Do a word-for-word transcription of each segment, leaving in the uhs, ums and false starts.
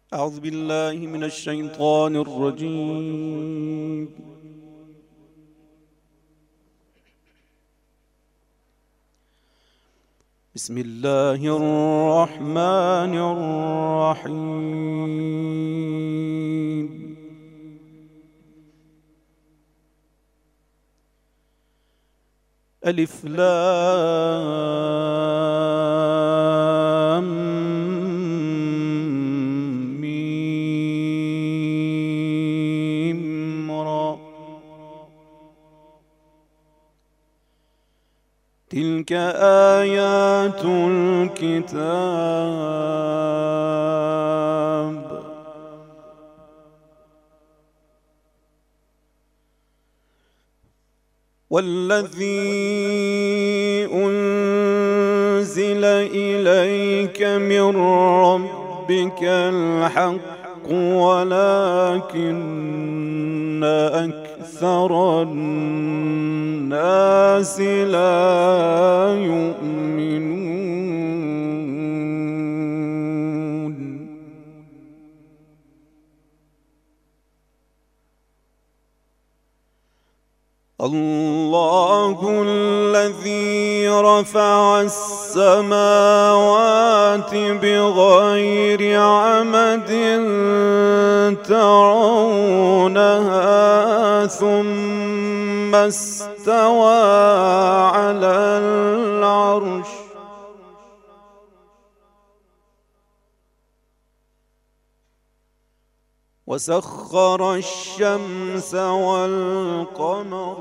أعوذ بالله من الشيطان الرجيم. بسم الله الرحمن الرحيم. ألف لام ميم را. تلك آيات الكتاب. والذي أنزل إليك من ربك الحق ولكن أكثر الناس لا يؤمنون. الله الذي رفع السماوات بغير عمد ترونها ثم استوى على العرش وسخر الشمس والقمر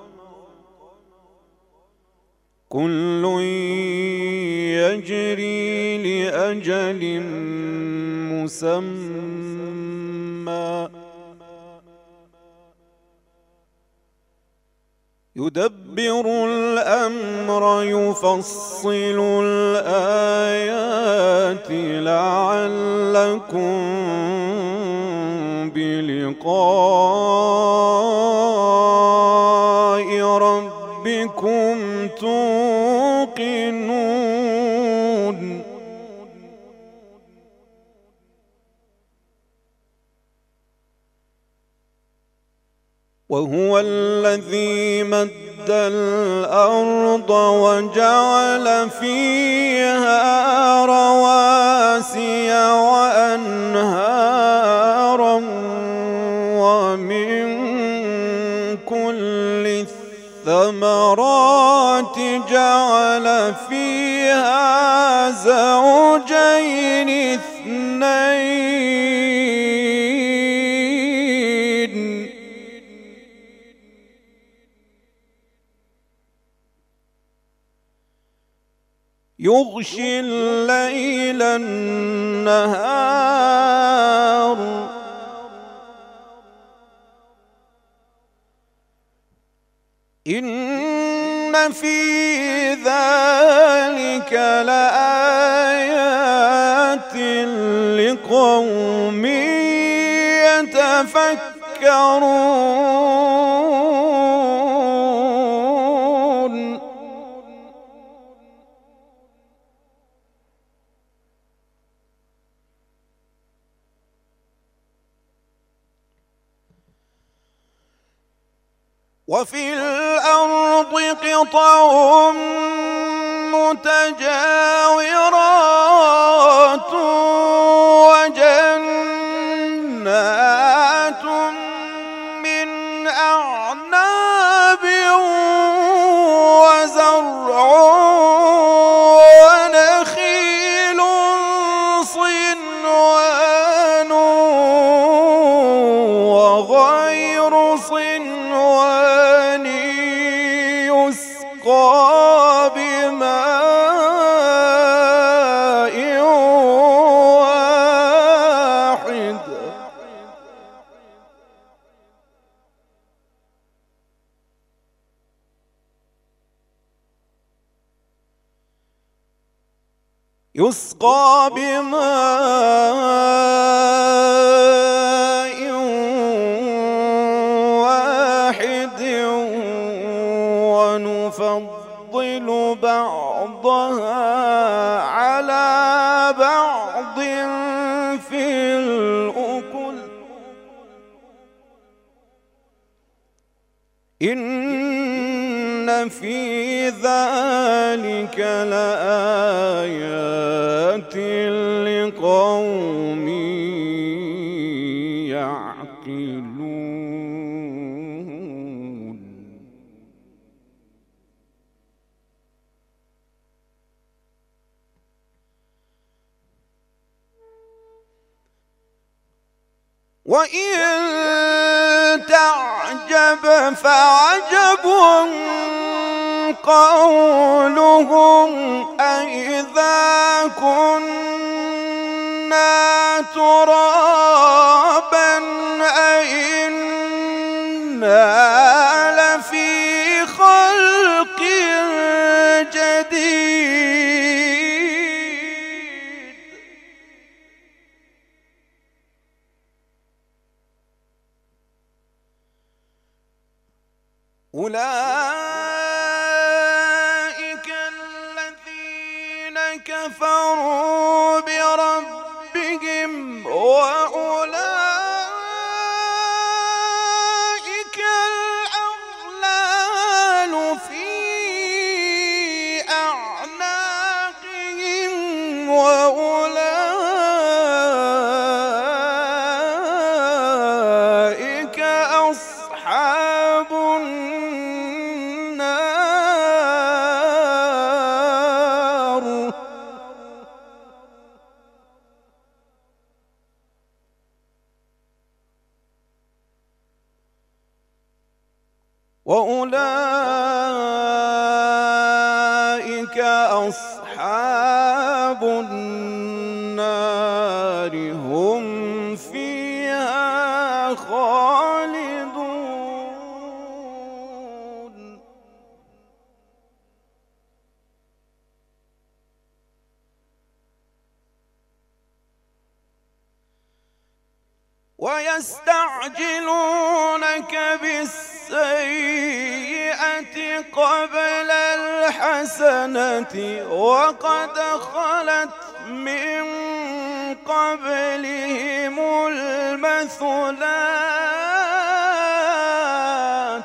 كل يجري لأجل مسمى يدبر الأمر يفصل الآيات لعلكم بلقاء ربكم توقنون. وهو الذي مد الأرض وجعل فيها رواسي وأنهارا ومن كل الثمرات جعل فيها زوجين اثنين يغشي الليل النهار إن في ذلك لآيات لقوم يتفكرون. وفي الأرض قطع متجاورات وجنات من أعناب وزرع ونخيل صنوان وغير صنوان يسقى بماء واحد يسقى بماء واحد ونفضل بعضها على بعض في إن في ذلك لآيات لقوم يعقلون. وإن تعجب فعجب قولهم أإذا كنا ترابا أإنا لفي خلق جديد. أولئك الذين كفروا بربهم وأولئك الأغلال في أعناقهم وأولئك أصحاب النار. وأولئك أصحاب النار هم فيها خالدون. ويستعجلونك بالسيئة قبل الحسنة وقد خلت من قبلهم المثلات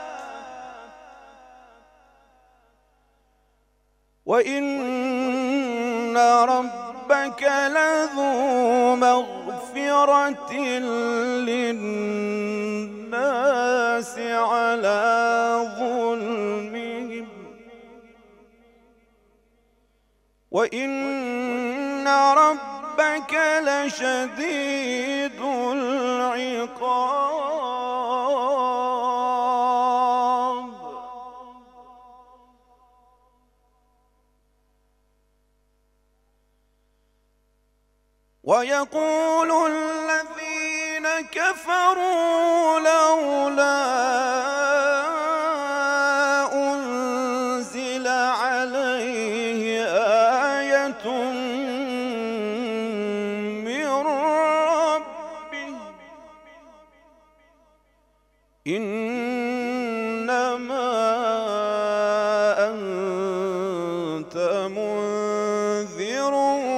وإن ربك لذو مغفرة للناس على ظلمهم وإن ربك لشديد العقاب. ويقول الذين كفروا لولا أنزل عليه آية من ربه إنما أنت منذر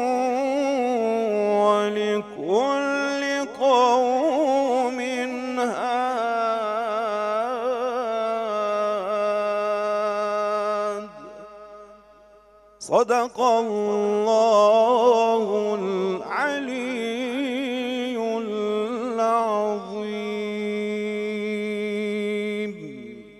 ولكل قوم هاد. صدق الله